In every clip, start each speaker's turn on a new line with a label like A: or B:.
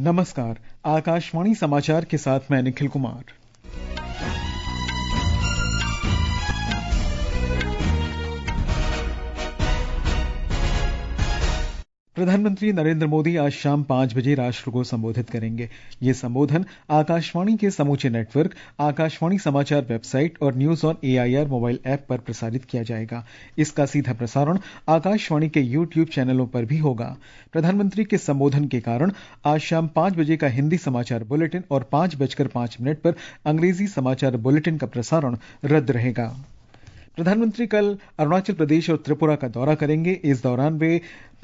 A: नमस्कार, आकाशवाणी समाचार के साथ मैं निखिल कुमार। प्रधानमंत्री नरेंद्र मोदी आज शाम 5 बजे राष्ट्र को संबोधित करेंगे। ये संबोधन आकाशवाणी के समूचे नेटवर्क, आकाशवाणी समाचार वेबसाइट और news on AIR mobile app पर प्रसारित किया जाएगा। इसका सीधा प्रसारण आकाशवाणी के यूट्यूब चैनलों पर भी होगा। प्रधानमंत्री के संबोधन के कारण आज शाम 5 बजे का हिंदी समाचार बुलेटिन और 5:05 पर अंग्रेजी समाचार बुलेटिन का प्रसारण रद्द रहेगा। प्रधानमंत्री कल अरुणाचल प्रदेश और त्रिपुरा का दौरा करेंगे। इस दौरान वे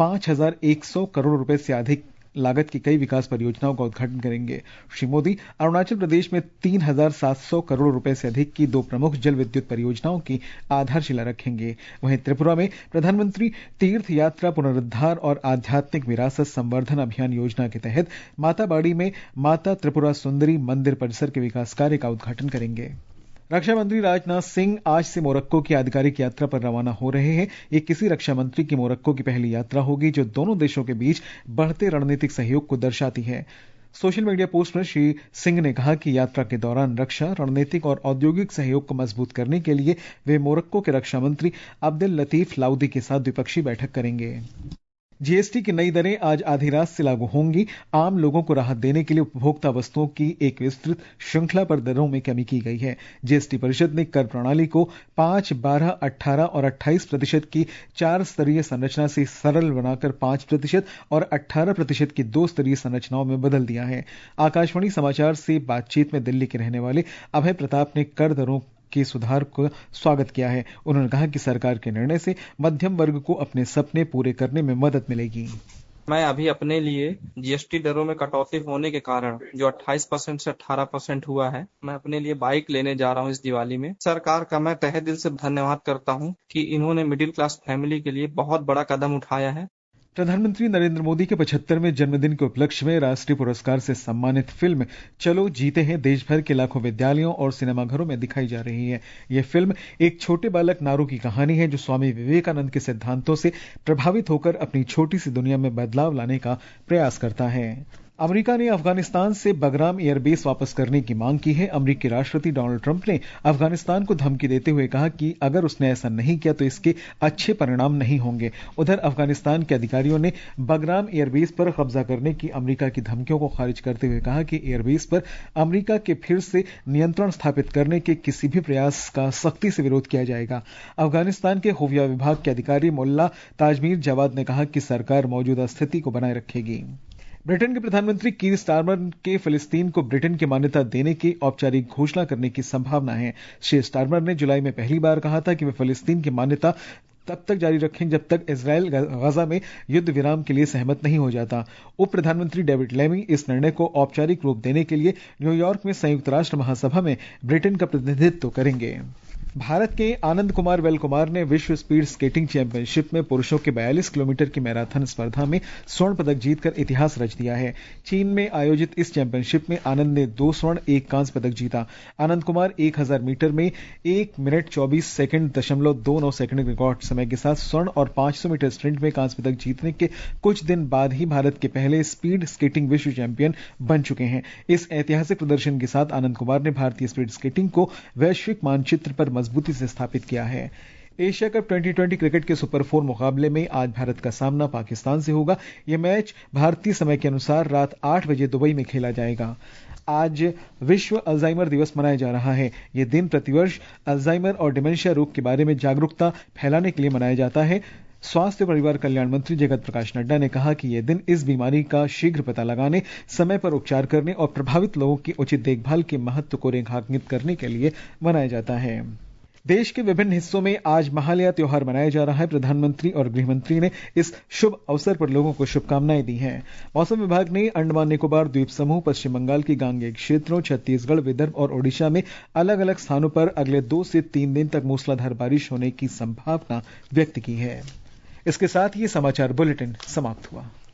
A: 5,100 करोड़ रुपए से अधिक लागत की कई विकास परियोजनाओं का उद्घाटन करेंगे। श्री मोदी अरुणाचल प्रदेश में 3,700 करोड़ रुपए से अधिक की 2 प्रमुख जल विद्युत परियोजनाओं की आधारशिला रखेंगे। वहीं त्रिपुरा में प्रधानमंत्री तीर्थ यात्रा पुनरुद्धार और आध्यात्मिक विरासत संवर्धन अभियान योजना के तहत माताबाड़ी में माता त्रिपुरा सुंदरी मंदिर परिसर के विकास कार्य का उद्घाटन करेंगे। रक्षा मंत्री राजनाथ सिंह आज से मोरक्को की आधिकारिक यात्रा पर रवाना हो रहे हैं। ये किसी रक्षा मंत्री की मोरक्को की पहली यात्रा होगी, जो दोनों देशों के बीच बढ़ते रणनीतिक सहयोग को दर्शाती है। सोशल मीडिया पोस्ट में श्री सिंह ने कहा कि यात्रा के दौरान रक्षा, रणनीतिक और औद्योगिक सहयोग को मजबूत करने के लिए वे मोरक्को के रक्षा मंत्री अब्देल लतीफ लाउदी के साथ द्विपक्षीय बैठक करेंगे। जीएसटी की नई दरें आज आधी रात से लागू होंगी। आम लोगों को राहत देने के लिए उपभोक्ता वस्तुओं की एक विस्तृत श्रृंखला पर दरों में कमी की गई है। जीएसटी परिषद ने कर प्रणाली को 5, 12, 18 और 28% की 4 स्तरीय संरचना से सरल बनाकर 5% और 18% की 2 स्तरीय संरचनाओं में बदल दिया है। आकाशवाणी समाचार से बातचीत में दिल्ली के रहने वाले अभय प्रताप ने कर दरों के सुधार को स्वागत किया है। उन्होंने कहा कि सरकार के निर्णय से मध्यम वर्ग को अपने सपने पूरे करने में मदद मिलेगी।
B: मैं अभी अपने लिए जीएसटी दरों में कटौती होने के कारण जो 28% से 18% हुआ है, मैं अपने लिए बाइक लेने जा रहा हूं इस दिवाली में। सरकार का मैं तहे दिल से धन्यवाद करता हूं कि इन्होंने मिडिल क्लास फैमिली के लिए बहुत बड़ा कदम उठाया है।
A: प्रधानमंत्री नरेंद्र मोदी के 75वें जन्मदिन के उपलक्ष्य में राष्ट्रीय पुरस्कार से सम्मानित फिल्म चलो जीते हैं देश भर के लाखों विद्यालयों और सिनेमाघरों में दिखाई जा रही है। यह फिल्म एक छोटे बालक नारू की कहानी है, जो स्वामी विवेकानंद के सिद्धांतों से प्रभावित होकर अपनी छोटी सी दुनिया में बदलाव लाने का प्रयास करता है। अमेरिका ने अफगानिस्तान से बगराम एयरबेस वापस करने की मांग की है। अमेरिकी राष्ट्रपति डोनाल्ड ट्रंप ने अफगानिस्तान को धमकी देते हुए कहा कि अगर उसने ऐसा नहीं किया तो इसके अच्छे परिणाम नहीं होंगे। उधर अफगानिस्तान के अधिकारियों ने बगराम एयरबेस पर कब्जा करने की अमेरिका की धमकियों को खारिज करते हुए कहा कि एयरबेस पर अमेरिका के फिर से नियंत्रण स्थापित करने के किसी भी प्रयास का सख्ती से विरोध किया जाएगा। अफगानिस्तान के खुफिया विभाग के अधिकारी मुल्ला ताजमीर जवाद ने कहा कि सरकार मौजूदा स्थिति को बनाए रखेगी। ब्रिटेन के प्रधानमंत्री कीर स्टारमर के फिलिस्तीन को ब्रिटेन की मान्यता देने की औपचारिक घोषणा करने की संभावना है। श्री स्टारमर ने जुलाई में पहली बार कहा था कि वे फिलिस्तीन की मान्यता तब तक जारी रखें जब तक इजराइल गजा में युद्ध विराम के लिए सहमत नहीं हो जाता। उप प्रधानमंत्री डेविड लेमी इस निर्णय को औपचारिक रूप देने के लिए न्यूयॉर्क में संयुक्त राष्ट्र महासभा में ब्रिटेन का प्रतिनिधित्व करेंगे। भारत के आनंद कुमार वेल कुमार ने विश्व स्पीड स्केटिंग चैंपियनशिप में पुरुषों के 42 किलोमीटर की मैराथन स्पर्धा में स्वर्ण पदक जीतकर इतिहास रच दिया है। चीन में आयोजित इस चैंपियनशिप में आनंद ने 2 स्वर्ण 1 कांस्य पदक जीता। आनंद कुमार 1000 मीटर में 1 मिनट 24 सेकंड 0.29 सेकंड रिकॉर्ड समय के साथ स्वर्ण और 500 मीटर स्प्रिंट में कांस्य पदक जीतने के कुछ दिन बाद ही भारत के पहले स्पीड स्केटिंग विश्व चैंपियन बन चुके हैं। इस ऐतिहासिक प्रदर्शन के साथ आनंद कुमार ने भारतीय स्पीड स्केटिंग को वैश्विक मानचित्र पर मजबूती से स्थापित किया है। एशिया कप 2020 क्रिकेट के सुपर 4 मुकाबले में आज भारत का सामना पाकिस्तान से होगा। यह मैच भारतीय समय के अनुसार रात 8 बजे दुबई में खेला जाएगा। आज विश्व अल्जाइमर दिवस मनाया जा रहा है। यह दिन प्रतिवर्ष अल्जाइमर और डिमेंशिया रोग के बारे में जागरूकता फैलाने के लिए मनाया जाता है। स्वास्थ्य परिवार कल्याण मंत्री जगत प्रकाश नड्डा ने कहा कि यह दिन इस बीमारी का शीघ्र पता लगाने, समय पर उपचार करने और प्रभावित लोगों की उचित देखभाल के महत्व को रेखांकित करने के लिए मनाया जाता है। देश के विभिन्न हिस्सों में आज महालया त्योहार मनाया जा रहा है। प्रधानमंत्री और गृहमंत्री ने इस शुभ अवसर पर लोगों को शुभकामनाएं दी हैं। मौसम विभाग ने अंडमान निकोबार द्वीप समूह, पश्चिम बंगाल की गांगेय क्षेत्रों, छत्तीसगढ़, विदर्भ और ओडिशा में अलग अलग स्थानों पर अगले 2 से 3 दिन तक मूसलाधार बारिश होने की संभावना व्यक्त की है। इसके साथ ये समाचार बुलेटिन समाप्त हुआ।